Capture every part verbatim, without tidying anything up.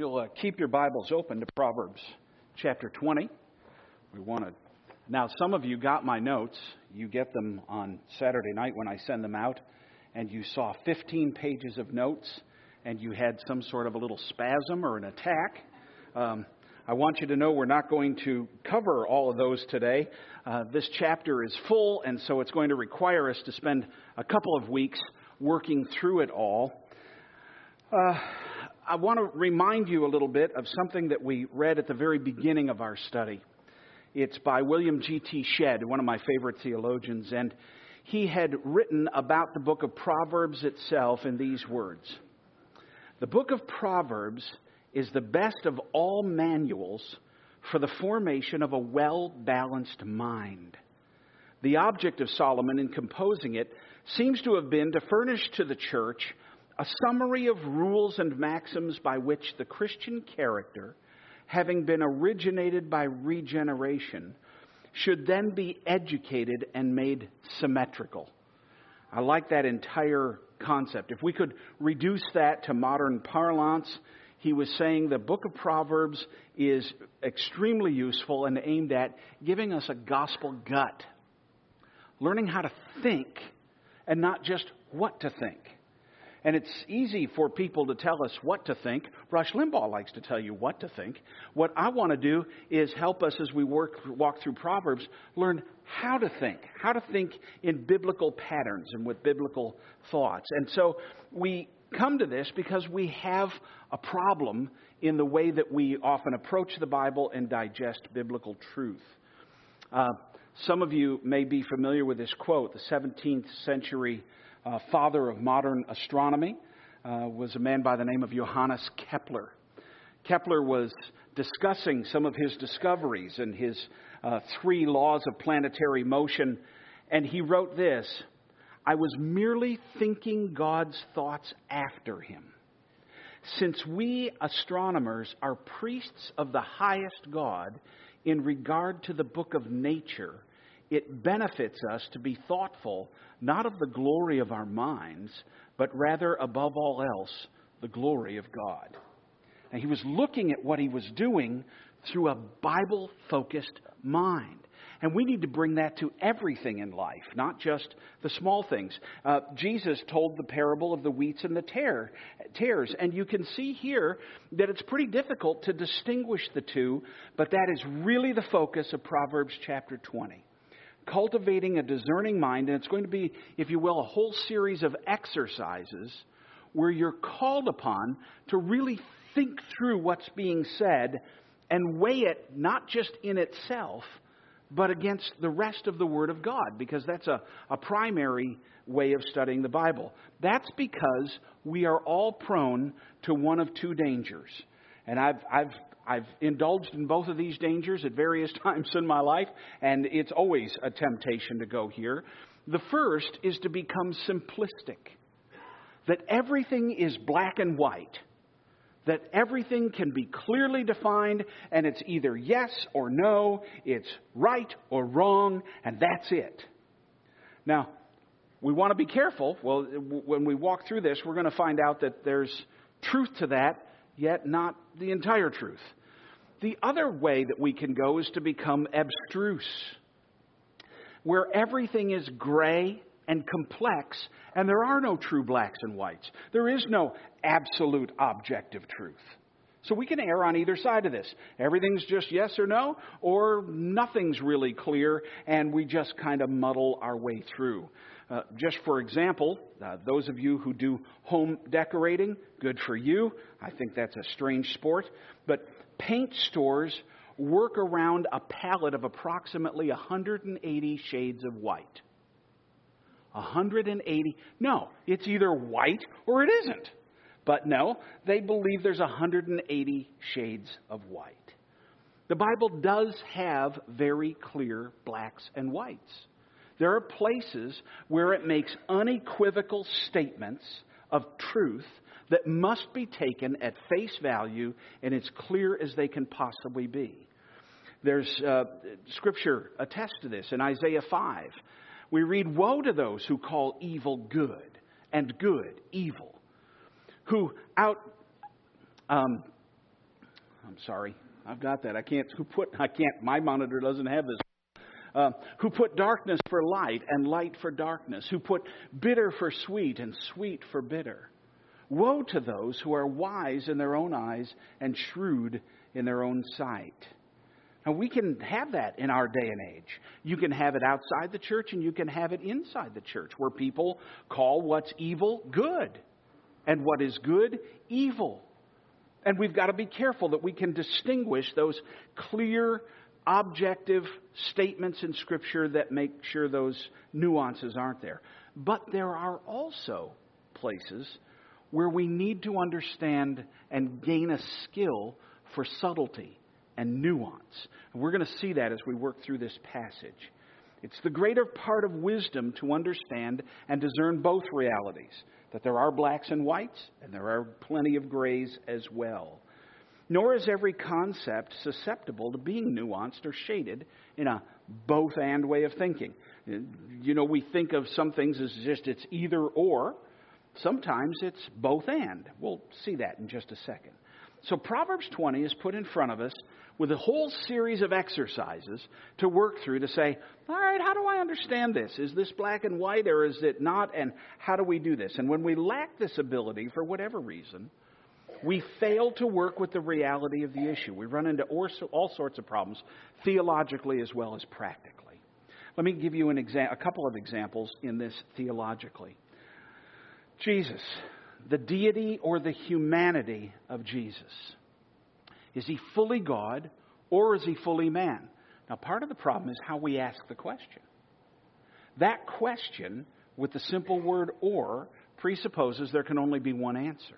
you'll uh, keep your Bibles open to Proverbs chapter twenty. We want to. Now, some of you got my notes. You get them on Saturday night when I send them out, and you saw fifteen pages of notes, and you had some sort of a little spasm or an attack. Um, I want you to know we're not going to cover all of those today. Uh, this chapter is full, and so it's going to require us to spend a couple of weeks working through it all. Uh, I want to remind you a little bit of something that we read at the very beginning of our study. It's by William G T Shedd, one of my favorite theologians, and he had written about the book of Proverbs itself in these words. The book of Proverbs is the best of all manuals for the formation of a well-balanced mind. The object of Solomon in composing it seems to have been to furnish to the church a summary of rules and maxims by which the Christian character, having been originated by regeneration, should then be educated and made symmetrical. I like that entire concept. If we could reduce that to modern parlance, he was saying the book of Proverbs is extremely useful and aimed at giving us a gospel gut, learning how to think and not just what to think. And it's easy for people to tell us what to think. Rush Limbaugh likes to tell you what to think. What I want to do is help us as we work walk through Proverbs, learn how to think, how to think in biblical patterns and with biblical thoughts. And so we come to this because we have a problem in the way that we often approach the Bible and digest biblical truth. Uh, some of you may be familiar with this quote. The seventeenth century Uh, father of modern astronomy uh, was a man by the name of Johannes Kepler. Kepler was discussing some of his discoveries and his uh, three laws of planetary motion, and he wrote this: "I was merely thinking God's thoughts after him. Since we astronomers are priests of the highest God in regard to the book of nature, it benefits us to be thoughtful not of the glory of our minds, but rather, above all else, the glory of God." And he was looking at what he was doing through a Bible-focused mind. And we need to bring that to everything in life, not just the small things. Uh, Jesus told the parable of the wheats and the tare, tares. And you can see here that it's pretty difficult to distinguish the two, but that is really the focus of Proverbs chapter twenty. Cultivating a discerning mind, and it's going to be, if you will, a whole series of exercises where you're called upon to really think through what's being said and weigh it not just in itself, but against the rest of the Word of God, because that's a, a primary way of studying the Bible. That's because we are all prone to one of two dangers. And I've I've I've indulged in both of these dangers at various times in my life, and it's always a temptation to go here. The first is to become simplistic, that everything is black and white, that everything can be clearly defined, and it's either yes or no, it's right or wrong, and that's it. Now, we want to be careful. Well, when we walk through this, we're going to find out that there's truth to that, yet not the entire truth. The other way that we can go is to become abstruse, where everything is gray and complex, and there are no true blacks and whites. There is no absolute objective truth. So we can err on either side of this. Everything's just yes or no, or nothing's really clear, and we just kind of muddle our way through. Uh, just for example, uh, those of you who do home decorating, good for you. I think that's a strange sport. But paint stores work around a palette of approximately one hundred eighty shades of white. one hundred eighty. No, it's either white or it isn't. But no, they believe there's one hundred eighty shades of white. The Bible does have very clear blacks and whites. There are places where it makes unequivocal statements of truth that must be taken at face value and as clear as they can possibly be. There's uh, Scripture attests to this in Isaiah five. We read, "Woe to those who call evil good and good evil, who out um, I'm sorry. I've got that. I can't, who put, I can't, my monitor doesn't have this. Uh, who put darkness for light and light for darkness, who put bitter for sweet and sweet for bitter. Woe to those who are wise in their own eyes and shrewd in their own sight. Now, we can have that in our day and age. You can have it outside the church and you can have it inside the church, where people call what's evil good and what is good evil. And we've got to be careful that we can distinguish those clear, objective statements in Scripture that make sure those nuances aren't there. But there are also places where we need to understand and gain a skill for subtlety and nuance. And we're going to see that as we work through this passage. It's the greater part of wisdom to understand and discern both realities, that there are blacks and whites, and there are plenty of grays as well. Nor is every concept susceptible to being nuanced or shaded in a both-and way of thinking. You know, we think of some things as just it's either or. Sometimes it's both-and. We'll see that in just a second. So Proverbs twenty is put in front of us with a whole series of exercises to work through to say, all right, how do I understand this? Is this black and white or is it not? And how do we do this? And when we lack this ability for whatever reason, we fail to work with the reality of the issue. We run into all sorts of problems, theologically as well as practically. Let me give you an exa- a couple of examples in this theologically. Jesus, the deity or the humanity of Jesus. Is he fully God or is he fully man? Now, part of the problem is how we ask the question. That question, with the simple word or, presupposes there can only be one answer.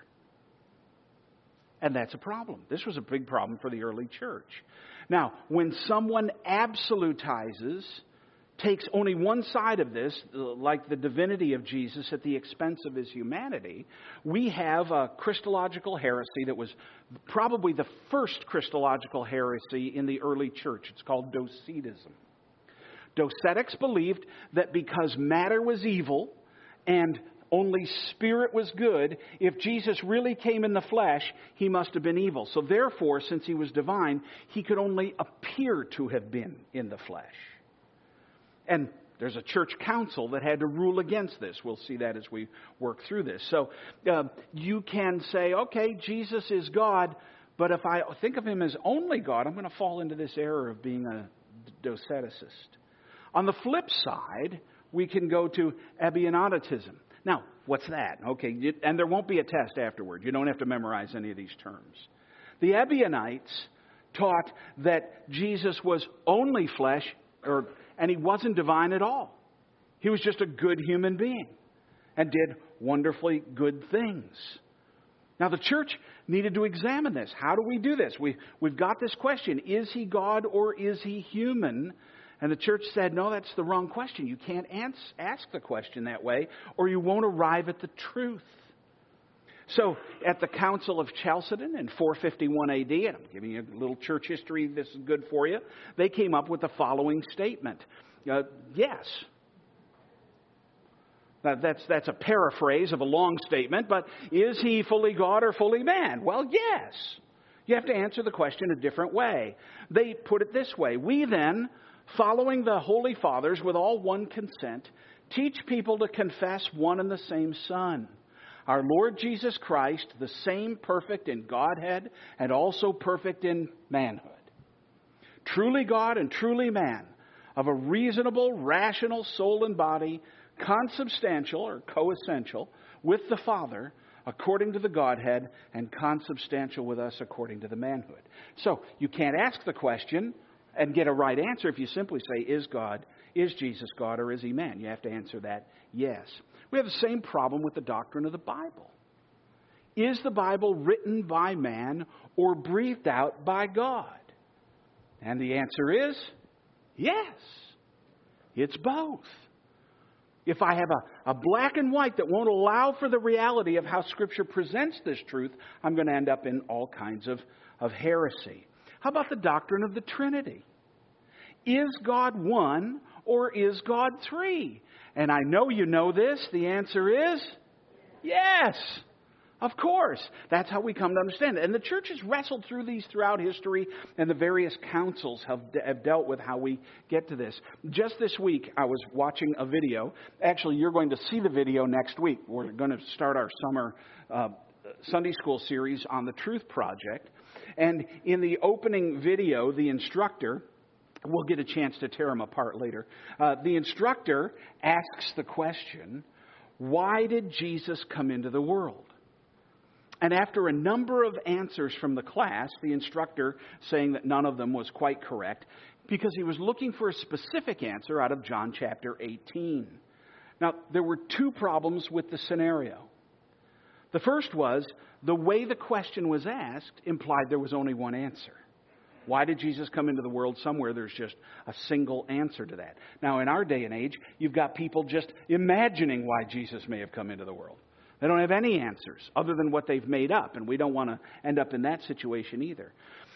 And that's a problem. This was a big problem for the early church. Now, when someone absolutizes, takes only one side of this, like the divinity of Jesus at the expense of his humanity, we have a Christological heresy that was probably the first Christological heresy in the early church. It's called Docetism. Docetics believed that because matter was evil and only spirit was good, if Jesus really came in the flesh, he must have been evil. So therefore, since he was divine, he could only appear to have been in the flesh. And there's a church council that had to rule against this. We'll see that as we work through this. So uh, you can say, okay, Jesus is God, but if I think of him as only God, I'm going to fall into this error of being a doceticist. On the flip side, we can go to Ebionitism. Now, what's that? Okay, and there won't be a test afterward. You don't have to memorize any of these terms. The Ebionites taught that Jesus was only flesh, or and he wasn't divine at all. He was just a good human being and did wonderfully good things. Now, the church needed to examine this. How do we do this? We, we've got this question. Is he God or is he human? And the church said, no, that's the wrong question. You can't ans- ask the question that way or you won't arrive at the truth. So at the Council of Chalcedon in four fifty-one A D, and I'm giving you a little church history, this is good for you, they came up with the following statement. Uh, yes. Now that's, that's a paraphrase of a long statement, but is he fully God or fully man? Well, yes. You have to answer the question a different way. They put it this way. We then, following the Holy Fathers with all one consent, teach people to confess one and the same Son, our Lord Jesus Christ, the same perfect in Godhead and also perfect in manhood. Truly God and truly man, of a reasonable, rational soul and body, consubstantial or coessential with the Father, according to the Godhead, and consubstantial with us according to the manhood. So you can't ask the question and get a right answer if you simply say, is God, is Jesus God, or is he man? You have to answer that yes. We have the same problem with the doctrine of the Bible. Is the Bible written by man or breathed out by God? And the answer is yes. It's both. If I have a, a black and white that won't allow for the reality of how Scripture presents this truth, I'm going to end up in all kinds of, of heresy. How about the doctrine of the Trinity? Is God one or is God three? And I know you know this. The answer is yes. Of course. That's how we come to understand it. And the church has wrestled through these throughout history, and the various councils have, have dealt with how we get to this. Just this week, I was watching a video. Actually, you're going to see the video next week. We're going to start our summer uh, Sunday school series on the Truth Project. And in the opening video, the instructor, we'll get a chance to tear them apart later, uh, the instructor asks the question, why did Jesus come into the world? And after a number of answers from the class, the instructor saying that none of them was quite correct, because he was looking for a specific answer out of John chapter eighteen. Now, there were two problems with the scenario. The first was, the way the question was asked implied there was only one answer. Why did Jesus come into the world? Somewhere there's just a single answer to that. Now, in our day and age, you've got people just imagining why Jesus may have come into the world. They don't have any answers other than what they've made up, and we don't want to end up in that situation either.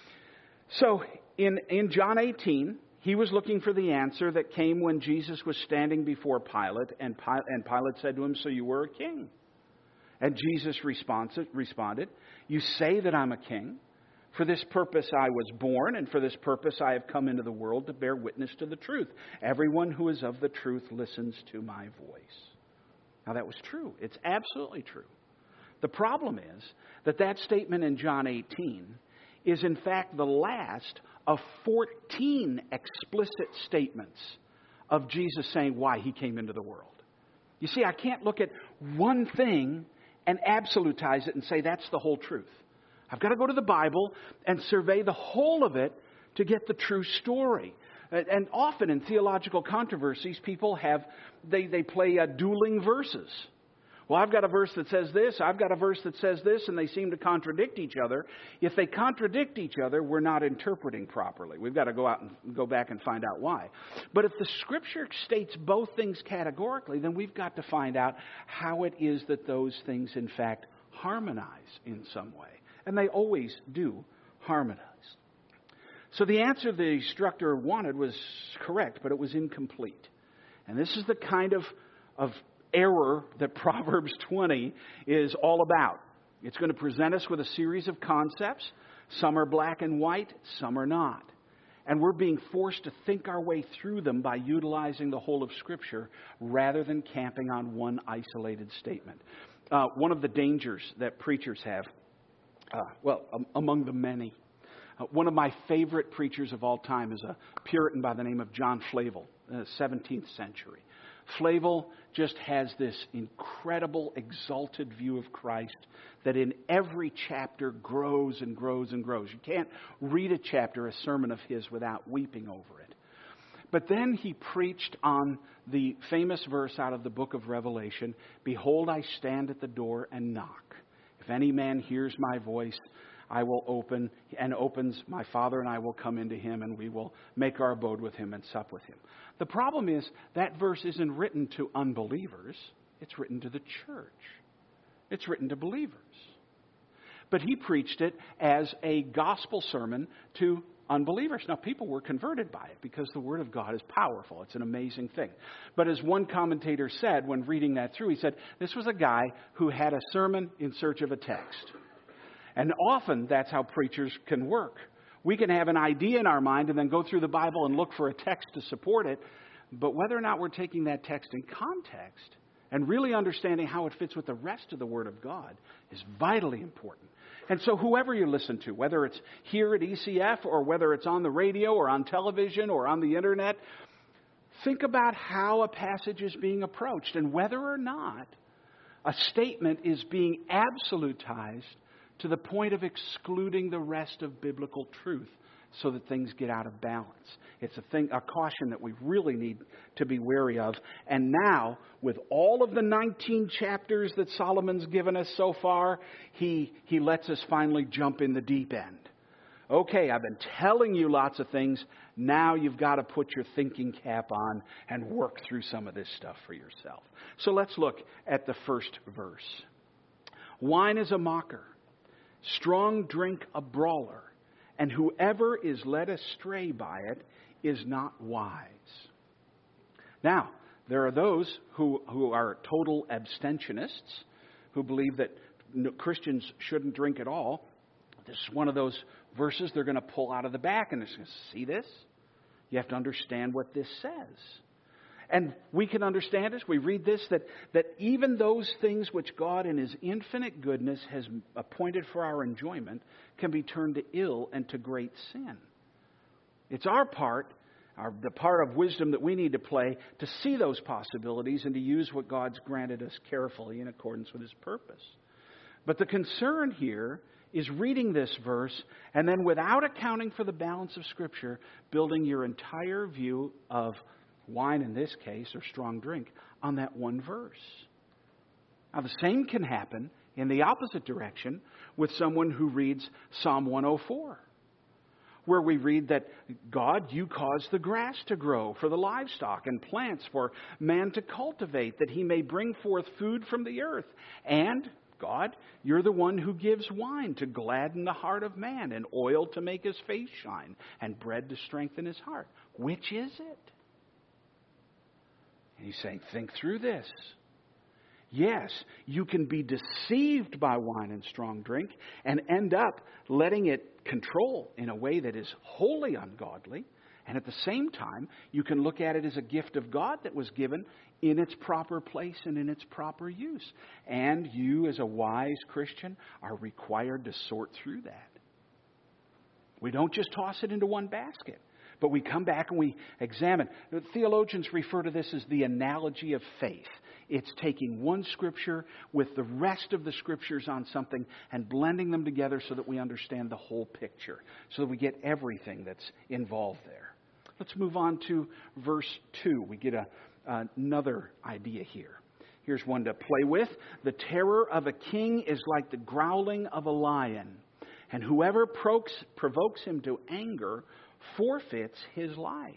So in, in John eighteen, he was looking for the answer that came when Jesus was standing before Pilate, and Pilate, and Pilate said to him, so you were a king? And Jesus responded, responded, you say that I'm a king. For this purpose I was born, and for this purpose I have come into the world to bear witness to the truth. Everyone who is of the truth listens to my voice. Now, that was true. It's absolutely true. The problem is that that statement in John eighteen is, in fact, the last of fourteen explicit statements of Jesus saying why he came into the world. You see, I can't look at one thing and absolutize it and say that's the whole truth. I've got to go to the Bible and survey the whole of it to get the true story. And often in theological controversies, people have, they, they play uh, dueling verses. Well, I've got a verse that says this, I've got a verse that says this, and they seem to contradict each other. If they contradict each other, we're not interpreting properly. We've got to go out and go back and find out why. But if the Scripture states both things categorically, then we've got to find out how it is that those things, in fact, harmonize in some way. And they always do harmonize. So the answer the instructor wanted was correct, but it was incomplete. And this is the kind of, of error that Proverbs twenty is all about. It's going to present us with a series of concepts. Some are black and white, some are not. And we're being forced to think our way through them by utilizing the whole of Scripture rather than camping on one isolated statement. Uh, one of the dangers that preachers have, uh, well, um, among the many, Uh, one of my favorite preachers of all time is a Puritan by the name of John Flavel, in the seventeenth century. Flavel just has this incredible, exalted view of Christ that in every chapter grows and grows and grows. You can't read a chapter, a sermon of his, without weeping over it. But then he preached on the famous verse out of the book of Revelation, "Behold, I stand at the door and knock. If any man hears my voice, I will open, and opens, my Father and I will come into him, and we will make our abode with him and sup with him." The problem is that verse isn't written to unbelievers. It's written to the church. It's written to believers. But he preached it as a gospel sermon to unbelievers. Now, people were converted by it because the Word of God is powerful. It's an amazing thing. But as one commentator said when reading that through, he said, this was a guy who had a sermon in search of a text. And often that's how preachers can work. We can have an idea in our mind and then go through the Bible and look for a text to support it. But whether or not we're taking that text in context and really understanding how it fits with the rest of the Word of God is vitally important. And so whoever you listen to, whether it's here at E C F or whether it's on the radio or on television or on the internet, think about how a passage is being approached and whether or not a statement is being absolutized to the point of excluding the rest of biblical truth so that things get out of balance. It's a thing, a caution that we really need to be wary of. And now, with all of the nineteen chapters that Solomon's given us so far, he, he lets us finally jump in the deep end. Okay, I've been telling you lots of things. Now you've got to put your thinking cap on and work through some of this stuff for yourself. So let's look at the first verse. Wine is a mocker. Strong drink a brawler, and whoever is led astray by it is not wise. Now, there are those who, who are total abstentionists, who believe that no, Christians shouldn't drink at all. This is one of those verses they're going to pull out of the back and they're going to see this. You have to understand what this says. And we can understand as we read this that, that even those things which God in His infinite goodness has appointed for our enjoyment can be turned to ill and to great sin. It's our part, our, the part of wisdom that we need to play to see those possibilities and to use what God's granted us carefully in accordance with His purpose. But the concern here is reading this verse and then, without accounting for the balance of Scripture, building your entire view of wine in this case, or strong drink, on that one verse. Now, the same can happen in the opposite direction with someone who reads Psalm one oh four, where we read that, God, you cause the grass to grow for the livestock and plants for man to cultivate, that he may bring forth food from the earth. And God, you're the one who gives wine to gladden the heart of man, and oil to make his face shine, and bread to strengthen his heart. Which is it? And he's saying, think through this. Yes, you can be deceived by wine and strong drink and end up letting it control in a way that is wholly ungodly. And at the same time, you can look at it as a gift of God that was given in its proper place and in its proper use. And you, as a wise Christian, are required to sort through that. We don't just toss it into one basket, but we come back and we examine. The theologians refer to this as the analogy of faith. It's taking one Scripture with the rest of the Scriptures on something and blending them together so that we understand the whole picture, so that we get everything that's involved there. Let's move on to verse two. We get a, another idea here. Here's one to play with. The terror of a king is like the growling of a lion, and whoever provokes, provokes him to anger forfeits his life.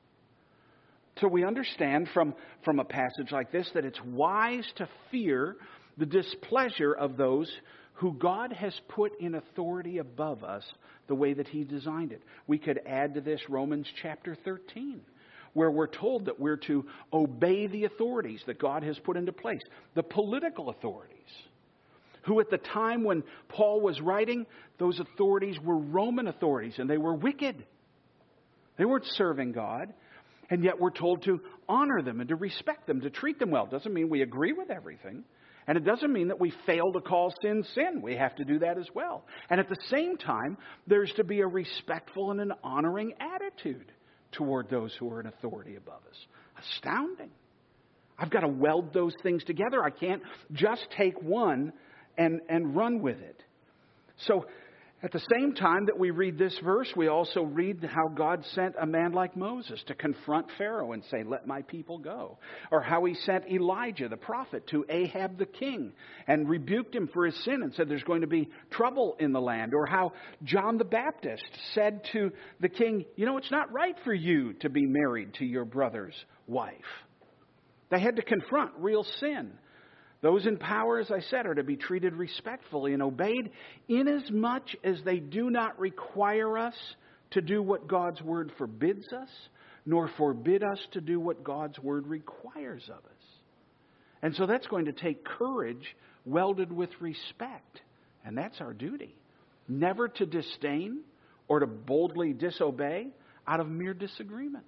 So we understand from, from a passage like this that it's wise to fear the displeasure of those who God has put in authority above us the way that He designed it. We could add to this Romans chapter thirteen, where we're told that we're to obey the authorities that God has put into place, the political authorities, who at the time when Paul was writing, those authorities were Roman authorities, and they were wicked. They weren't serving God, and yet we're told to honor them and to respect them, to treat them well. It doesn't mean we agree with everything, and it doesn't mean that we fail to call sin sin. We have to do that as well. And at the same time, there's to be a respectful and an honoring attitude toward those who are in authority above us. Astounding. I've got to weld those things together. I can't just take one and, and run with it. So, at the same time that we read this verse, we also read how God sent a man like Moses to confront Pharaoh and say, let my people go. Or how He sent Elijah, the prophet, to Ahab the king and rebuked him for his sin and said there's going to be trouble in the land. Or how John the Baptist said to the king, you know, it's not right for you to be married to your brother's wife. They had to confront real sin. Those in power, as I said, are to be treated respectfully and obeyed inasmuch as they do not require us to do what God's Word forbids us, nor forbid us to do what God's Word requires of us. And so that's going to take courage welded with respect. And that's our duty. Never to disdain or to boldly disobey out of mere disagreement.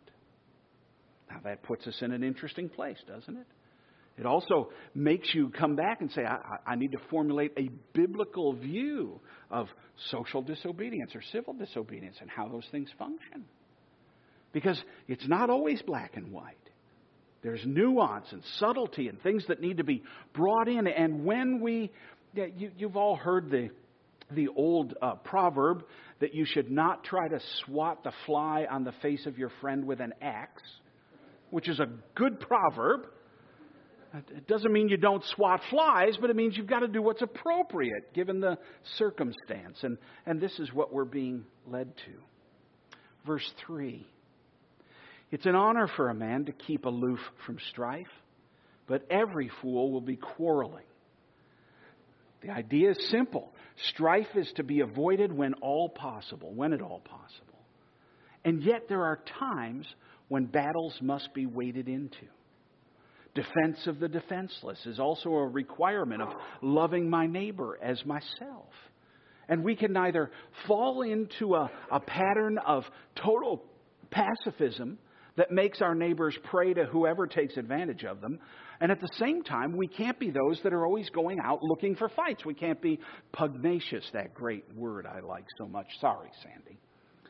Now that puts us in an interesting place, doesn't it? It also makes you come back and say, I, I need to formulate a biblical view of social disobedience or civil disobedience and how those things function. Because it's not always black and white. There's nuance and subtlety and things that need to be brought in. And when we, yeah, you, you've all heard the, the old uh, proverb that you should not try to swat the fly on the face of your friend with an axe, which is a good proverb. It doesn't mean you don't swat flies, but it means you've got to do what's appropriate given the circumstance. And, and this is what we're being led to. Verse three. It's an honor for a man to keep aloof from strife, but every fool will be quarreling. The idea is simple. Strife is to be avoided when all possible, when at all possible. And yet there are times when battles must be waded into. Defense of the defenseless is also a requirement of loving my neighbor as myself. And we can neither fall into a, a pattern of total pacifism that makes our neighbors prey to whoever takes advantage of them, and at the same time, we can't be those that are always going out looking for fights. We can't be pugnacious, that great word I like so much. Sorry, Sandy.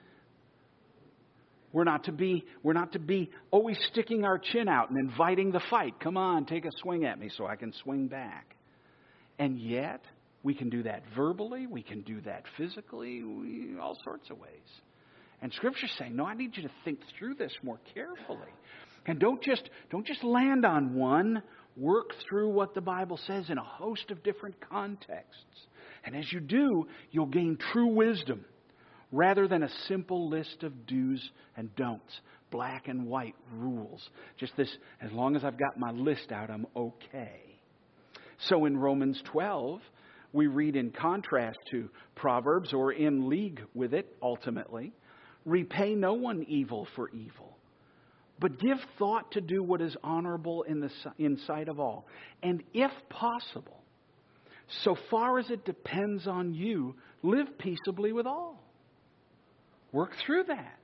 We're not to be, we're not to be always sticking our chin out and inviting the fight. Come on, take a swing at me so I can swing back. And yet, we can do that verbally. We can do that physically. We, all sorts of ways. And Scripture's saying, no, I need you to think through this more carefully. And don't just, don't just land on one. Work through what the Bible says in a host of different contexts. And as you do, you'll gain true wisdom rather than a simple list of do's and don'ts, black and white rules. Just this, as long as I've got my list out, I'm okay. So in Romans twelve, we read in contrast to Proverbs, or in league with it ultimately, repay no one evil for evil, but give thought to do what is honorable in the in sight of all. And if possible, so far as it depends on you, live peaceably with all. Work through that.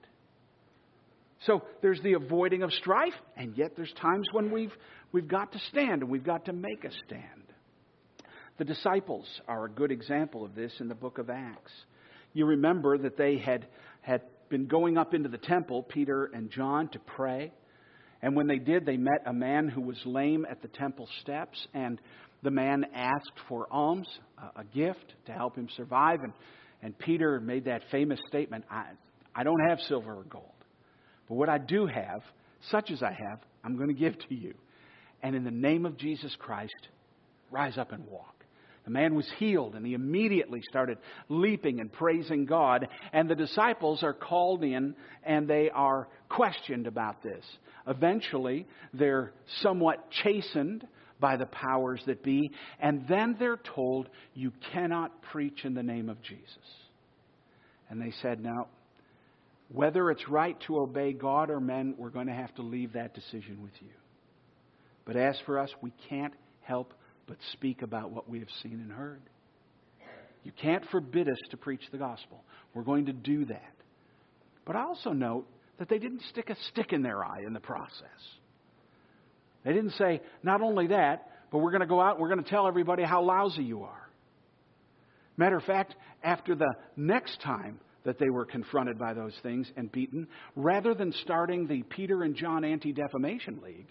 So there's the avoiding of strife, and yet there's times when we've we've got to stand and we've got to make a stand. The disciples are a good example of this in the book of Acts. You remember that they had had been going up into the temple, Peter and John, to pray. And when they did, they met a man who was lame at the temple steps. And the man asked for alms, a gift to help him survive. And, and Peter made that famous statement, I, I don't have silver or gold. But what I do have, such as I have, I'm going to give to you. And in the name of Jesus Christ, rise up and walk. The man was healed, and he immediately started leaping and praising God. And the disciples are called in, and they are questioned about this. Eventually, they're somewhat chastened by the powers that be. And then they're told, you cannot preach in the name of Jesus. And they said, no, whether it's right to obey God or men, we're going to have to leave that decision with you. But as for us, we can't help but speak about what we have seen and heard. You can't forbid us to preach the gospel. We're going to do that. But I also note that they didn't stick a stick in their eye in the process. They didn't say, not only that, but we're going to go out and we're going to tell everybody how lousy you are. Matter of fact, after the next time that they were confronted by those things and beaten, rather than starting the Peter and John Anti-Defamation League,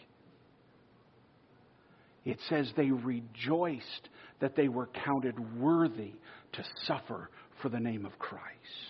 it says they rejoiced that they were counted worthy to suffer for the name of Christ.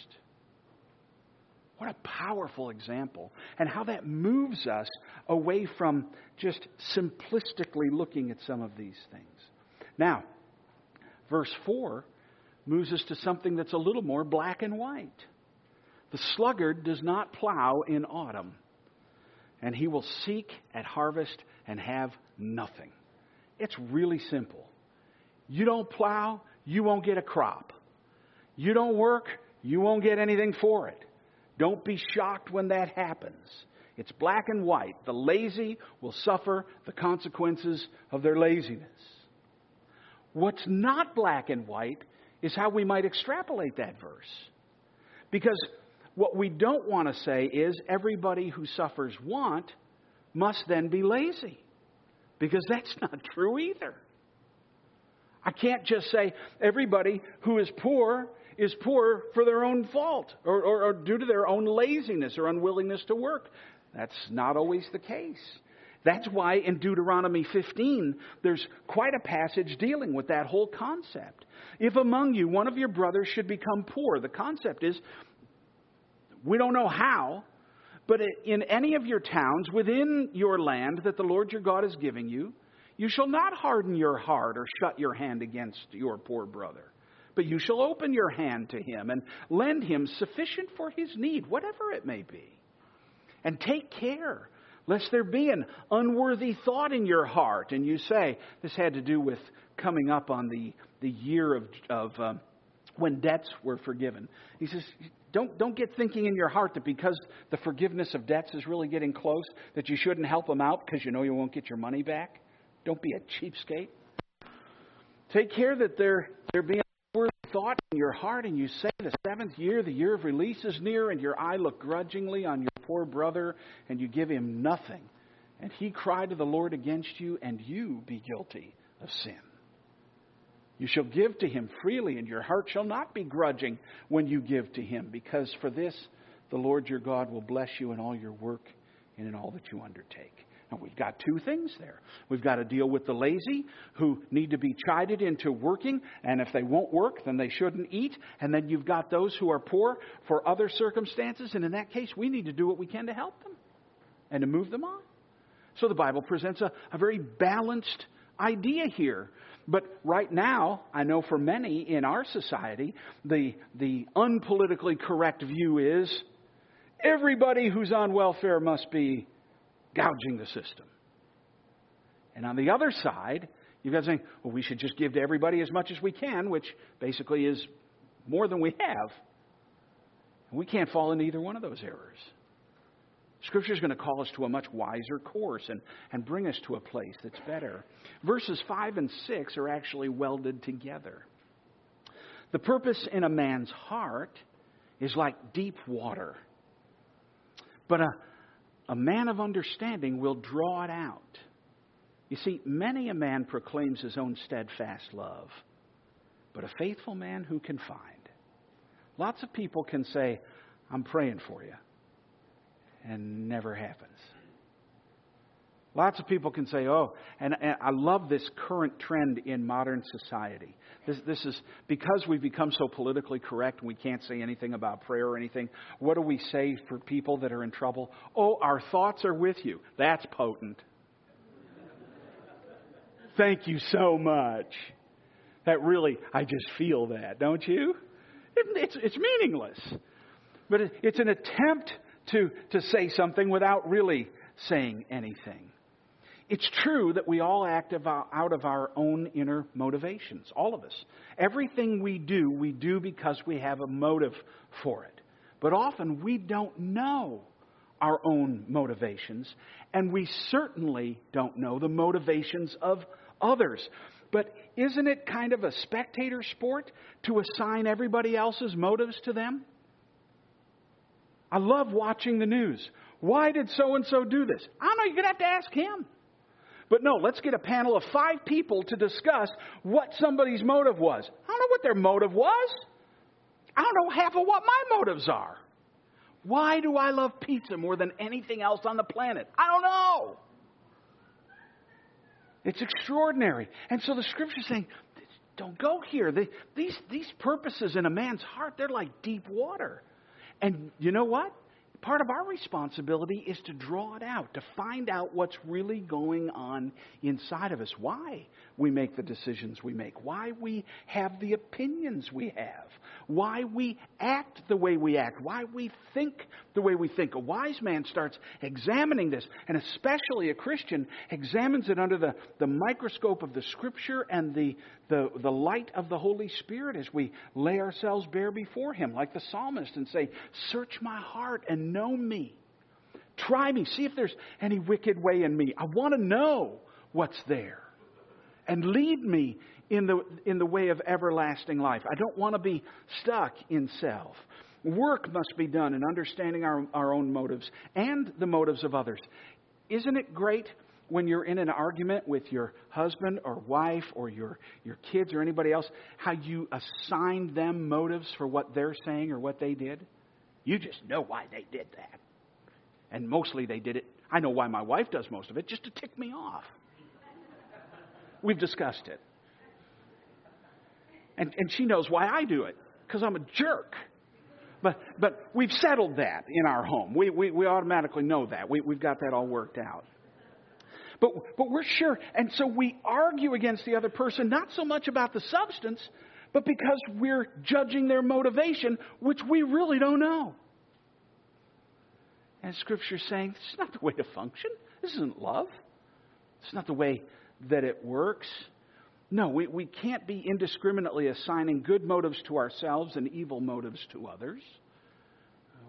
What a powerful example. And how that moves us away from just simplistically looking at some of these things. Now, verse four moves us to something that's a little more black and white. The sluggard does not plow in autumn, and he will seek at harvest and have nothing. It's really simple. You don't plow, you won't get a crop. You don't work, you won't get anything for it. Don't be shocked when that happens. It's black and white. The lazy will suffer the consequences of their laziness. What's not black and white is how we might extrapolate that verse. Because what we don't want to say is everybody who suffers want must then be lazy. Because that's not true either. I can't just say everybody who is poor is poor for their own fault or, or, or due to their own laziness or unwillingness to work. That's not always the case. That's why in Deuteronomy fifteen, there's quite a passage dealing with that whole concept. If among you one of your brothers should become poor, the concept is, we don't know how, but in any of your towns within your land that the Lord your God is giving you, you shall not harden your heart or shut your hand against your poor brother. But you shall open your hand to him and lend him sufficient for his need, whatever it may be. And take care, lest there be an unworthy thought in your heart. And you say, this had to do with coming up on the, the year of, of uh, when debts were forgiven. He says, Don't, don't get thinking in your heart that because the forgiveness of debts is really getting close, that you shouldn't help them out because you know you won't get your money back. Don't be a cheapskate. Take care that there, there be a word of thought in your heart, and you say the seventh year, the year of release is near, and your eye look grudgingly on your poor brother, and you give him nothing. And he cried to the Lord against you, and you be guilty of sin. You shall give to him freely, and your heart shall not be grudging when you give to him, because for this the Lord your God will bless you in all your work and in all that you undertake. Now, we've got two things there. We've got to deal with the lazy who need to be chided into working, and if they won't work, then they shouldn't eat. And then you've got those who are poor for other circumstances, and in that case, we need to do what we can to help them and to move them on. So the Bible presents a, a very balanced idea here. But right now, I know for many in our society, the, the unpolitically correct view is everybody who's on welfare must be gouging the system. And on the other side, you've got saying, well, we should just give to everybody as much as we can, which basically is more than we have. And we can't fall into either one of those errors. Scripture is going to call us to a much wiser course and, and bring us to a place that's better. Verses five and six are actually welded together. The purpose in a man's heart is like deep water. But a, a man of understanding will draw it out. You see, many a man proclaims his own steadfast love, but a faithful man who can find? Lots of people can say, I'm praying for you. And never happens. Lots of people can say, oh, and, and I love this current trend in modern society. This, this is because we've become so politically correct and we can't say anything about prayer or anything. What do we say for people that are in trouble? Oh, our thoughts are with you. That's potent. Thank you so much. That really, I just feel that, don't you? It, it's, it's meaningless. But it, it's an attempt To, to say something without really saying anything. It's true that we all act out of our own inner motivations, all of us. Everything we do, we do because we have a motive for it. But often we don't know our own motivations, and we certainly don't know the motivations of others. But isn't it kind of a spectator sport to assign everybody else's motives to them? I love watching the news. Why did so-and-so do this? I don't know. You're going to have to ask him. But no, let's get a panel of five people to discuss what somebody's motive was. I don't know what their motive was. I don't know half of what my motives are. Why do I love pizza more than anything else on the planet? I don't know. It's extraordinary. And so the Scripture is saying, don't go here. They, these, these purposes in a man's heart, they're like deep water. And you know what? Part of our responsibility is to draw it out, to find out what's really going on inside of us. Why we make the decisions we make. Why we have the opinions we have. Why we act the way we act. Why we think the way we think. A wise man starts examining this, and especially a Christian examines it under the, the microscope of the Scripture and the, the, the light of the Holy Spirit as we lay ourselves bare before Him, like the psalmist, and say, search my heart and know me. Try me. See if there's any wicked way in me. I want to know what's there. And lead me in the in the way of everlasting life. I don't want to be stuck in self. Work must be done in understanding our, our own motives and the motives of others. Isn't it great when you're in an argument with your husband or wife or your, your kids or anybody else, how you assigned them motives for what they're saying or what they did? You just know why they did that. And mostly they did it. I know why my wife does most of it, just to tick me off. We've discussed it. And, and she knows why I do it, because I'm a jerk. But but we've settled that in our home. We we, we automatically know that. We, we've got that all worked out. But but we're sure. And so we argue against the other person, not so much about the substance, but because we're judging their motivation, which we really don't know. And Scripture is saying, this is not the way to function. This isn't love. It's not the way that it works. No, we, we can't be indiscriminately assigning good motives to ourselves and evil motives to others.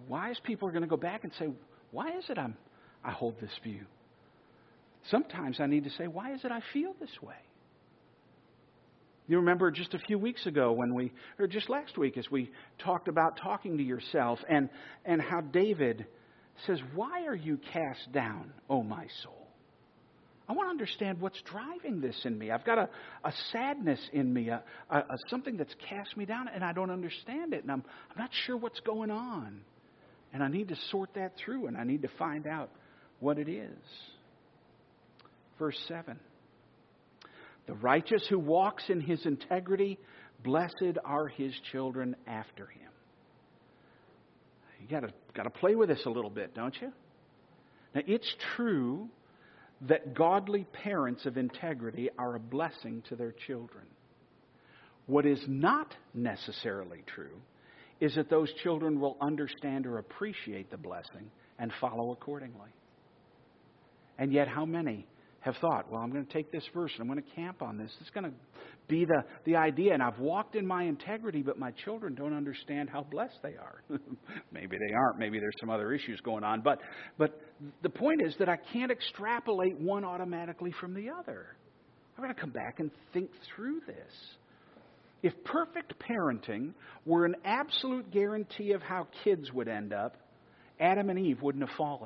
wise people are going to go back and say, why is it I'm, I hold this view? Sometimes I need to say, why is it I feel this way? You remember just a few weeks ago when we, or just last week as we talked about talking to yourself and, and how David says, why are you cast down, O my soul? I want to understand what's driving this in me. I've got a, a sadness in me, a, a, a something that's cast me down, and I don't understand it, and I'm, I'm not sure what's going on. And I need to sort that through, and I need to find out what it is. Verse seven. The righteous who walks in his integrity, blessed are his children after him. You got to got to play with this a little bit, don't you? Now, it's true that godly parents of integrity are a blessing to their children. What is not necessarily true is that those children will understand or appreciate the blessing and follow accordingly. And yet, how many have thought, well, I'm going to take this verse and I'm going to camp on this. It's going to be the, the idea. And I've walked in my integrity, but my children don't understand how blessed they are. Maybe they aren't. Maybe there's some other issues going on. But, but the point is that I can't extrapolate one automatically from the other. I've got to come back and think through this. If perfect parenting were an absolute guarantee of how kids would end up, Adam and Eve wouldn't have fallen.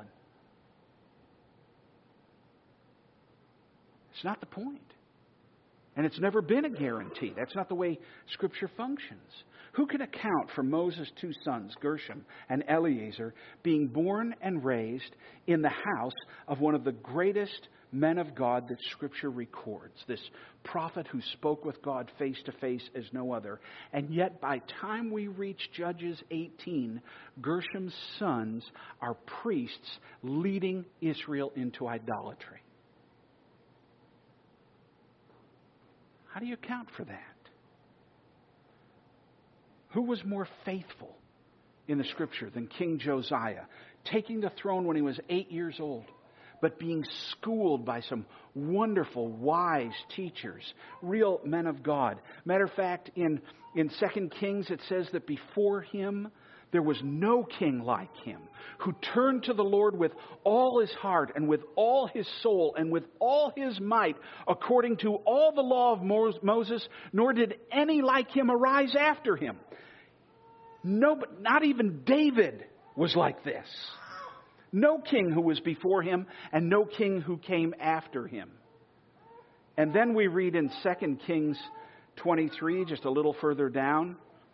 It's not the point. And it's never been a guarantee. That's not the way Scripture functions. Who can account for Moses' two sons, Gershom and Eleazar, being born and raised in the house of one of the greatest men of God that Scripture records? This prophet who spoke with God face to face as no other. And yet by time we reach Judges eighteen, Gershom's sons are priests leading Israel into idolatry. How do you account for that? Who was more faithful in the Scripture than King Josiah, taking the throne when he was eight years old, but being schooled by some wonderful, wise teachers, real men of God? Matter of fact, in, in Second Kings it says that before him there was no king like him, who turned to the Lord with all his heart and with all his soul and with all his might, according to all the law of Moses, nor did any like him arise after him. No, but not even David was like this. No king who was before him and no king who came after him. And then we read in Second Kings twenty-three, just a little further down,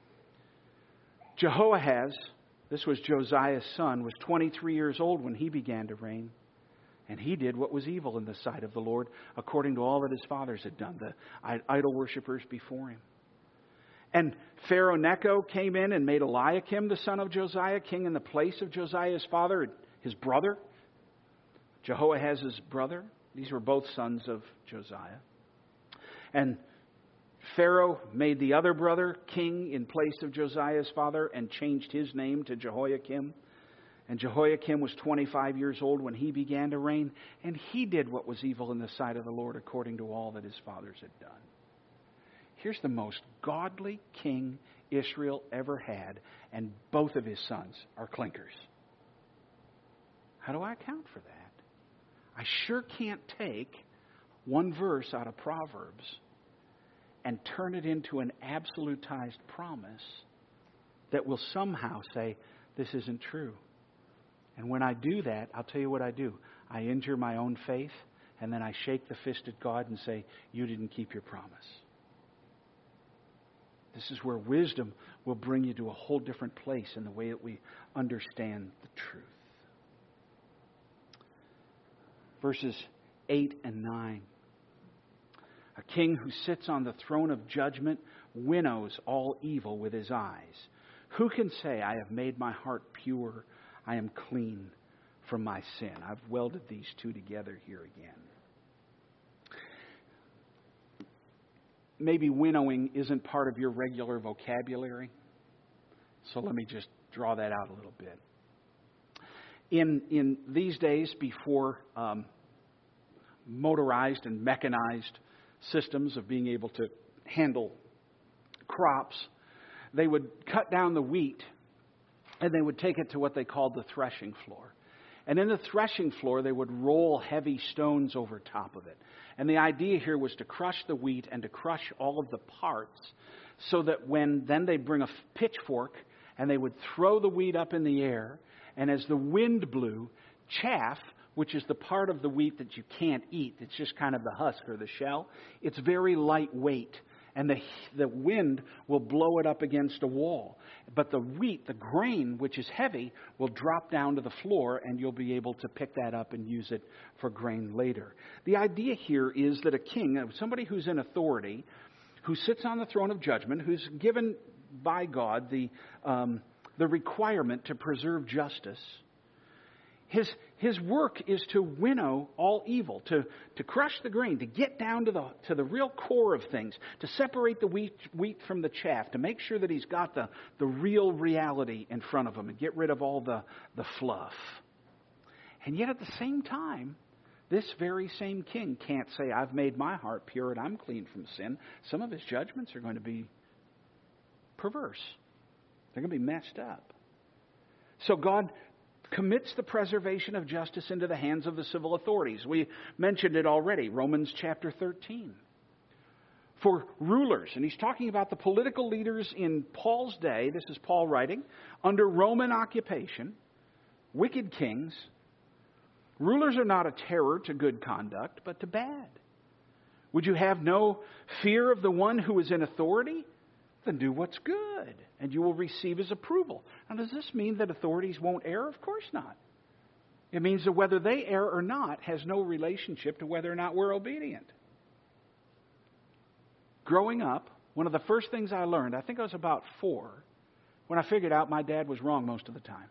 Jehoahaz, this was Josiah's son, was twenty-three years old when he began to reign. And he did what was evil in the sight of the Lord, according to all that his fathers had done, the idol worshippers before him. And Pharaoh Necho came in and made Eliakim, the son of Josiah, king in the place of Josiah's father, his brother, Jehoahaz's brother. These were both sons of Josiah. And Pharaoh made the other brother king in place of Josiah's father and changed his name to Jehoiakim. And Jehoiakim was twenty-five years old when he began to reign, and he did what was evil in the sight of the Lord according to all that his fathers had done. Here's the most godly king Israel ever had, and both of his sons are clinkers. How do I account for that? I sure can't take one verse out of Proverbs and turn it into an absolutized promise that will somehow say, this isn't true. And when I do that, I'll tell you what I do. I injure my own faith, and then I shake the fist at God and say, you didn't keep your promise. This is where wisdom will bring you to a whole different place in the way that we understand the truth. Verses eight and nine. A king who sits on the throne of judgment winnows all evil with his eyes. Who can say, I have made my heart pure, I am clean from my sin? I've welded these two together here again. Maybe winnowing isn't part of your regular vocabulary, so let me just draw that out a little bit. In in these days, before um, motorized and mechanized systems of being able to handle crops, they would cut down the wheat and they would take it to what they called the threshing floor. And in the threshing floor, they would roll heavy stones over top of it. And the idea here was to crush the wheat and to crush all of the parts, so that when then they'd bring a pitchfork and they would throw the wheat up in the air, and as the wind blew, chaff, which is the part of the wheat that you can't eat, it's just kind of the husk or the shell, it's very lightweight. And the, the wind will blow it up against a wall. But the wheat, the grain, which is heavy, will drop down to the floor, and you'll be able to pick that up and use it for grain later. The idea here is that a king, somebody who's in authority, who sits on the throne of judgment, who's given by God the um, the requirement to preserve justice, His his work is to winnow all evil, to, to crush the grain, to get down to the to the real core of things, to separate the wheat wheat from the chaff, to make sure that he's got the, the real reality in front of him and get rid of all the, the fluff. And yet at the same time, this very same king can't say, I've made my heart pure and I'm clean from sin. Some of his judgments are going to be perverse. They're going to be messed up. So God commits the preservation of justice into the hands of the civil authorities. We mentioned it already, Romans chapter thirteen. For rulers, and he's talking about the political leaders in Paul's day, this is Paul writing, under Roman occupation, wicked kings, rulers are not a terror to good conduct, but to bad. Would you have no fear of the one who is in authority? Then do what's good, and you will receive his approval. Now, does this mean that authorities won't err? Of course not. It means that whether they err or not has no relationship to whether or not we're obedient. Growing up, one of the first things I learned, I think I was about four, when I figured out my dad was wrong most of the time.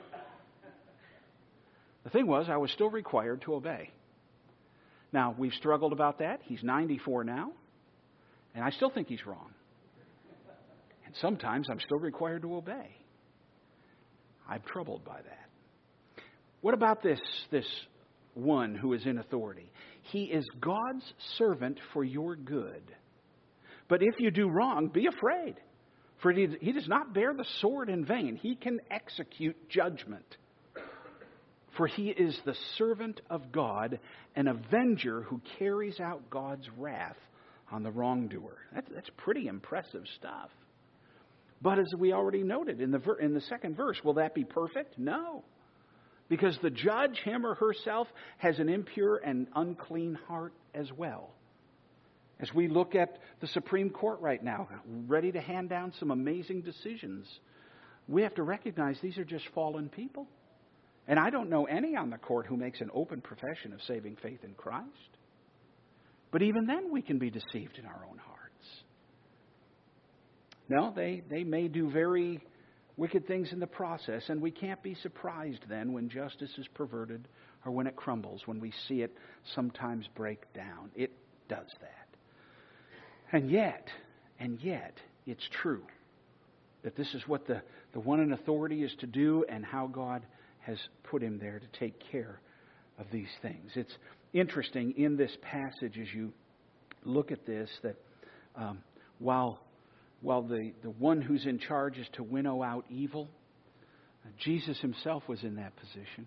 The thing was, I was still required to obey. Now, we've struggled about that. He's ninety-four now, and I still think he's wrong. And sometimes I'm still required to obey. I'm troubled by that. What about this, this one who is in authority? He is God's servant for your good. But if you do wrong, be afraid. For he, he does not bear the sword in vain. He can execute judgment. For he is the servant of God, an avenger who carries out God's wrath on the wrongdoer. That's, that's pretty impressive stuff. But as we already noted in the ver- in the second verse, will that be perfect? No. Because the judge, him or herself, has an impure and unclean heart as well. As we look at the Supreme Court right now, ready to hand down some amazing decisions, we have to recognize these are just fallen people. And I don't know any on the court who makes an open profession of saving faith in Christ. But even then we can be deceived in our own hearts. No, they, they may do very wicked things in the process, and we can't be surprised then when justice is perverted or when it crumbles, when we see it sometimes break down. It does that. And yet, and yet, it's true that this is what the, the one in authority is to do and how God has put him there to take care of these things. It's interesting in this passage as you look at this that um, while while the, the one who's in charge is to winnow out evil, uh, Jesus himself was in that position.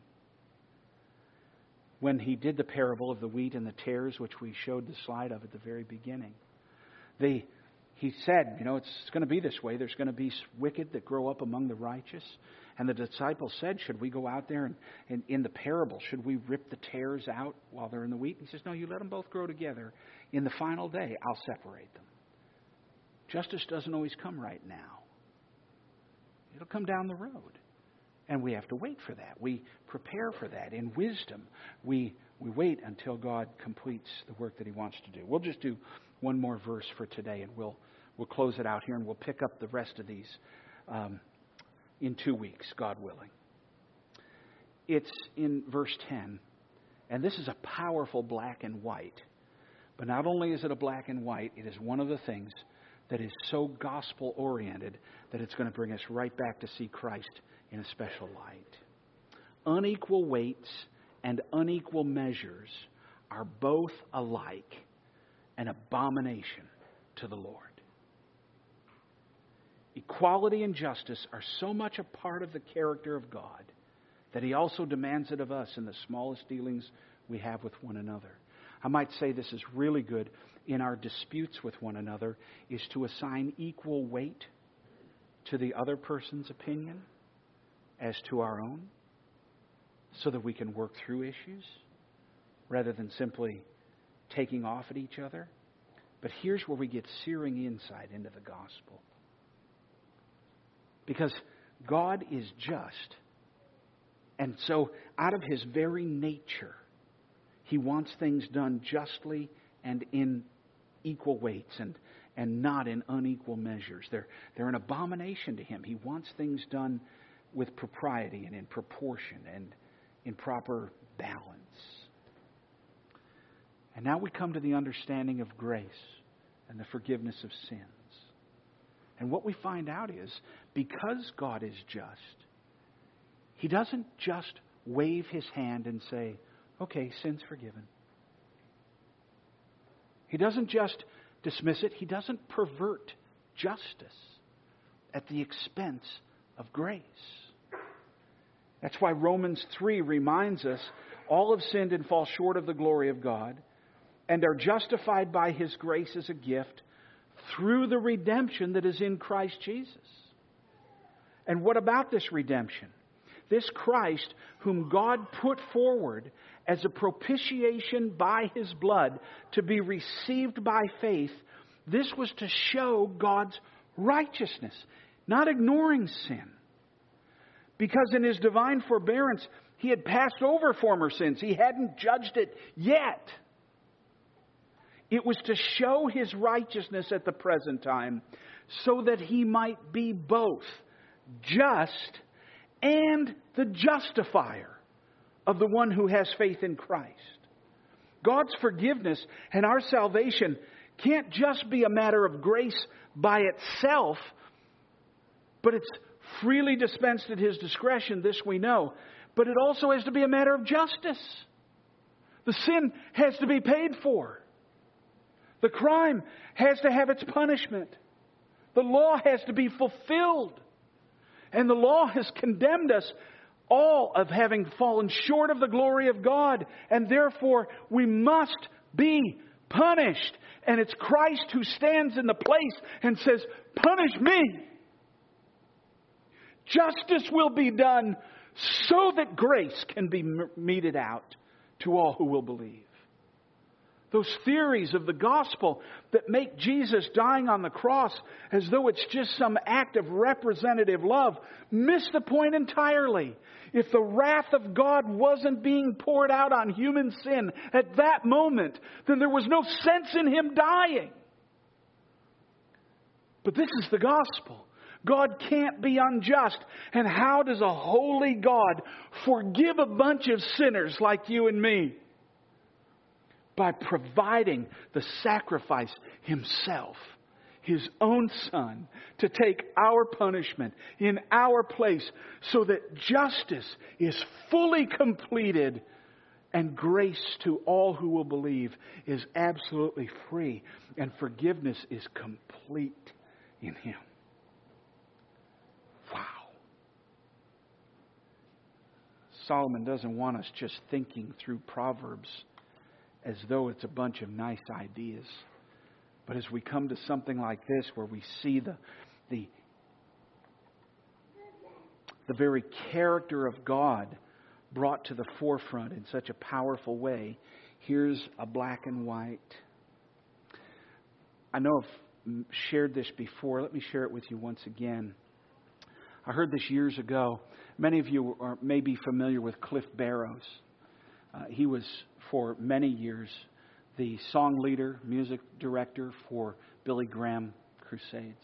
When he did the parable of the wheat and the tares, which we showed the slide of at the very beginning, they, he said, you know, it's going to be this way. There's going to be wicked that grow up among the righteous. And the disciples said, should we go out there and, and in the parable, should we rip the tares out while they're in the wheat? He says, no, you let them both grow together. In the final day, I'll separate them. Justice doesn't always come right now. It'll come down the road. And we have to wait for that. We prepare for that. In wisdom, we, we wait until God completes the work that he wants to do. We'll just do one more verse for today, and we'll we'll close it out here, and we'll pick up the rest of these um, in two weeks, God willing. It's in verse ten, and this is a powerful black and white. But not only is it a black and white, it is one of the things that is so gospel-oriented that it's going to bring us right back to see Christ in a special light. Unequal weights and unequal measures are both alike an abomination to the Lord. equality and justice are so much a part of the character of God that He also demands it of us in the smallest dealings we have with one another. I might say this is really good in our disputes with one another, is to assign equal weight to the other person's opinion as to our own, so that we can work through issues rather than simply taking off at each other. But here's where we get searing insight into the gospel. Because God is just. And so out of His very nature, He wants things done justly and in equal weights and, and not in unequal measures. They're, they're an abomination to Him. He wants things done with propriety and in proportion and in proper balance. And now we come to the understanding of grace and the forgiveness of sins. And what we find out is, because God is just, He doesn't just wave His hand and say, okay, sin's forgiven. He doesn't just dismiss it. He doesn't pervert justice at the expense of grace. That's why Romans three reminds us, all have sinned and fall short of the glory of God, and are justified by His grace as a gift through the redemption that is in Christ Jesus. And what about this redemption? This Christ, whom God put forward as a propitiation by His blood to be received by faith, this was to show God's righteousness, not ignoring sin. Because in His divine forbearance, He had passed over former sins. He hadn't judged it yet. It was to show His righteousness at the present time, so that He might be both just and the justifier of the one who has faith in Christ. God's forgiveness and our salvation can't just be a matter of grace by itself, but it's freely dispensed at His discretion, this we know. But it also has to be a matter of justice. The sin has to be paid for. The crime has to have its punishment. The law has to be fulfilled. And the law has condemned us all of having fallen short of the glory of God. And therefore, we must be punished. And it's Christ who stands in the place and says, punish me. Justice will be done so that grace can be meted out to all who will believe. Those theories of the gospel that make Jesus dying on the cross as though it's just some act of representative love miss the point entirely. If the wrath of God wasn't being poured out on human sin at that moment, then there was no sense in Him dying. But this is the gospel. God can't be unjust. And how does a holy God forgive a bunch of sinners like you and me? By providing the sacrifice Himself, His own Son, to take our punishment in our place, so that justice is fully completed and grace to all who will believe is absolutely free, and forgiveness is complete in Him. Wow. Solomon doesn't want us just thinking through Proverbs as though it's a bunch of nice ideas. But as we come to something like this, where we see the, the, the very character of God brought to the forefront in such a powerful way, here's a black and white. I know I've shared this before. Let me share it with you once again. I heard this years ago. Many of you are maybe familiar with Cliff Barrows. Uh, he was, for many years, the song leader, music director for Billy Graham Crusades.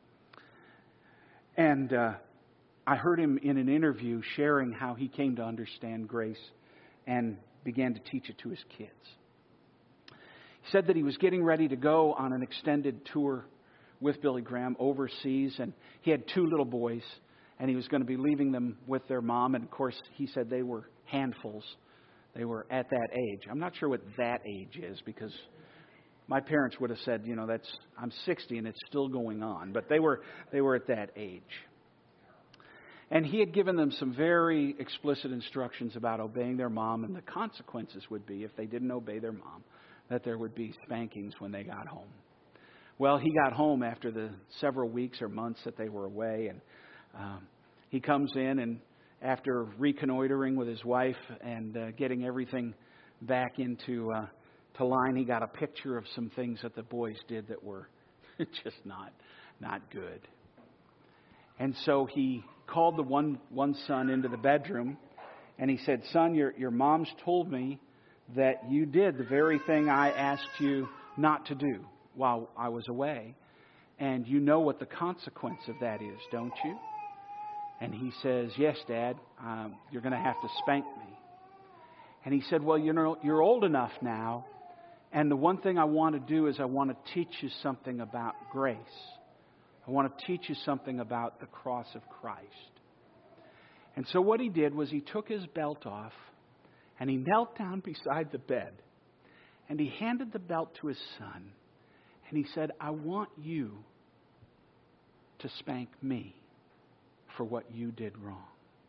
And uh, I heard him in an interview sharing how he came to understand grace and began to teach it to his kids. He said that he was getting ready to go on an extended tour with Billy Graham overseas, and he had two little boys, and he was going to be leaving them with their mom. And of course, he said they were handfuls. They were at that age. I'm not sure what that age is, because My parents would have said, you know, that's I'm sixty and it's still going on. But they were they were at that age. And he had given them some very explicit instructions about obeying their mom, and the consequences would be, if they didn't obey their mom, that there would be spankings when they got home. Well, he got home after the several weeks or months that they were away, and um, he comes in, and after reconnoitering with his wife and uh, getting everything back into uh, to line, he got a picture of some things that the boys did that were just not not good. And so he called the one one son into the bedroom, and he said, "Son, your your mom's told me that you did the very thing I asked you not to do while I was away, and you know what the consequence of that is, don't you?" And he says, "Yes, Dad, um, you're going to have to spank me." And he said, "Well, you know, you're old enough now, and the one thing I want to do is I want to teach you something about grace. I want to teach you something about the cross of Christ." And so what he did was he took his belt off, and he knelt down beside the bed, and he handed the belt to his son, and he said, "I want you to spank me for what you did wrong."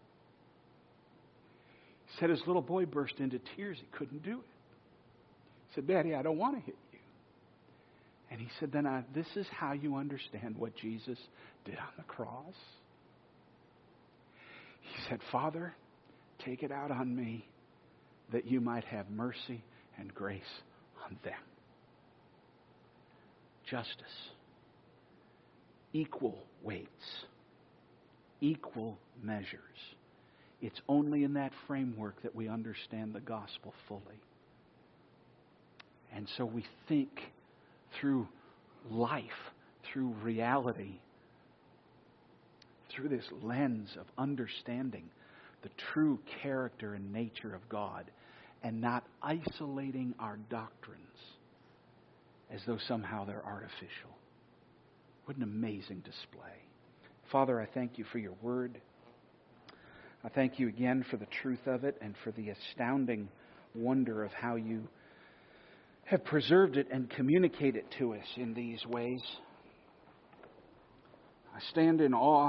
He said his little boy burst into tears. He couldn't do it. He said, "Daddy, I don't want to hit you." And he said, then I, this is how you understand what Jesus did on the cross. He said, "Father, take it out on me that you might have mercy and grace on them." Justice. Equal weights. Equal measures. It's only in that framework that we understand the gospel fully. And so we think through life, through reality, through this lens of understanding the true character and nature of God, and not isolating our doctrines as though somehow they're artificial. What an amazing display. Father, I thank you for your word. I thank you again for the truth of it and for the astounding wonder of how you have preserved it and communicate it to us in these ways. I stand in awe.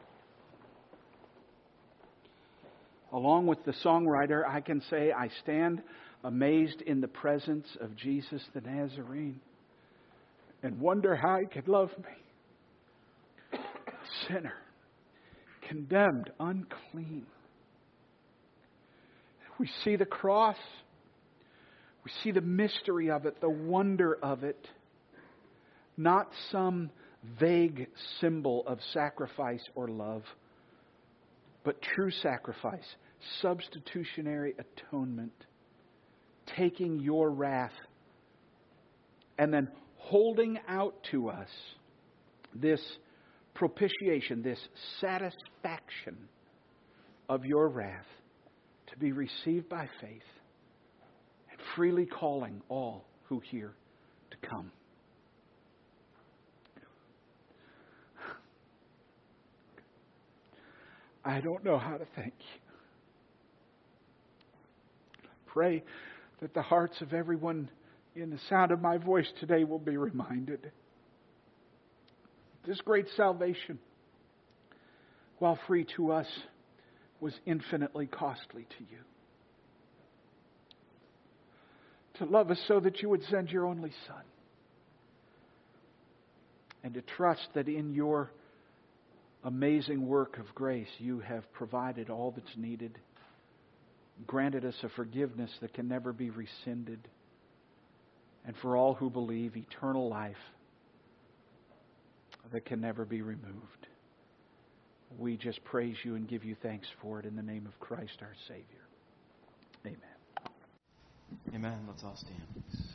Along with the songwriter, I can say I stand amazed in the presence of Jesus the Nazarene and wonder how he could love me, a sinner, condemned, unclean. We see the cross. We see the mystery of it, the wonder of it. Not some vague symbol of sacrifice or love, but true sacrifice, substitutionary atonement, taking your wrath and then holding out to us this propitiation, this satisfaction of your wrath to be received by faith, and freely calling all who hear to come. I don't know how to thank you. Pray that the hearts of everyone in the sound of my voice today will be reminded. This great salvation, while free to us, was infinitely costly to you. To love us so that you would send your only Son. And to trust that in your amazing work of grace, you have provided all that's needed, granted us a forgiveness that can never be rescinded, and for all who believe, eternal life that can never be removed. We just praise you and give you thanks for it in the name of Christ our Savior. Amen. Amen. Let's all stand.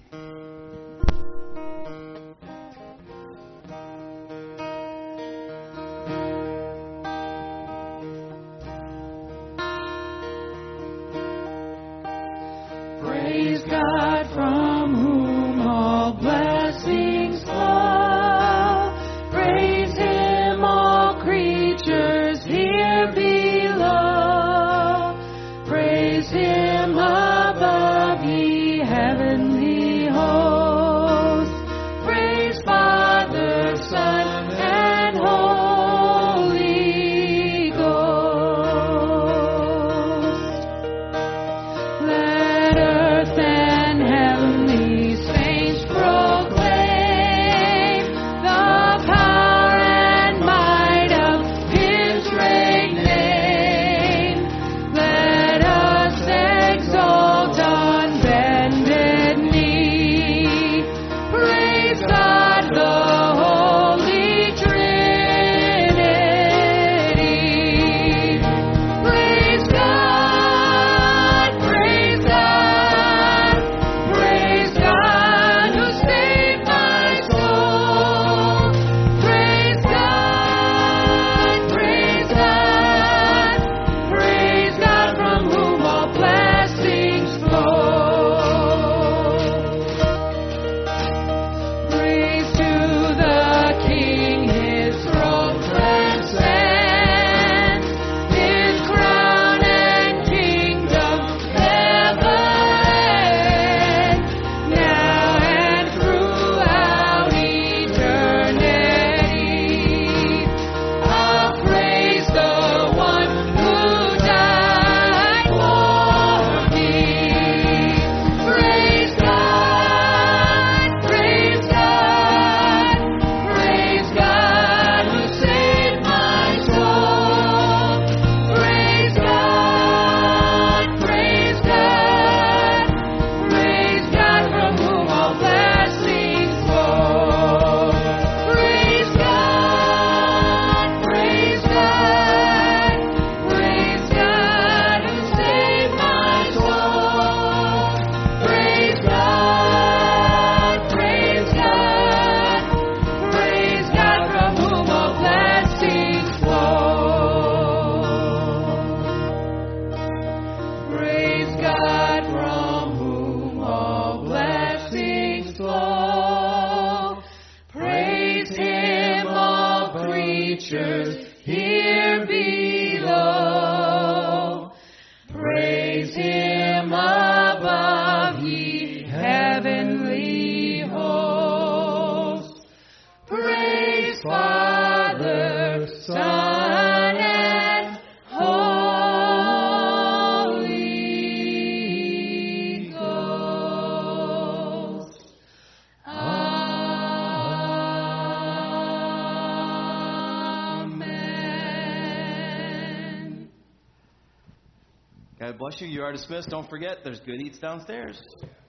Praise God, from whom all blessings flow. Praise Him, all creatures here below. Praise Him above, ye heavenly hosts. God bless you. You are dismissed. Don't forget, there's good eats downstairs.